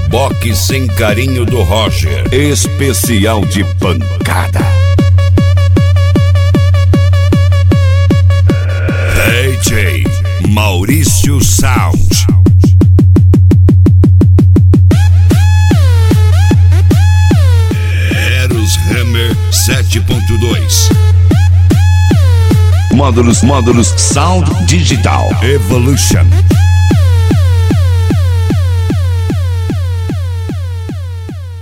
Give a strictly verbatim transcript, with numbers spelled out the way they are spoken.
Boque Sem Carinho do Roger, especial de pancada. D J Maurício Sound. Eros Hammer sete ponto dois. Módulos, módulos Sound Digital Evolution.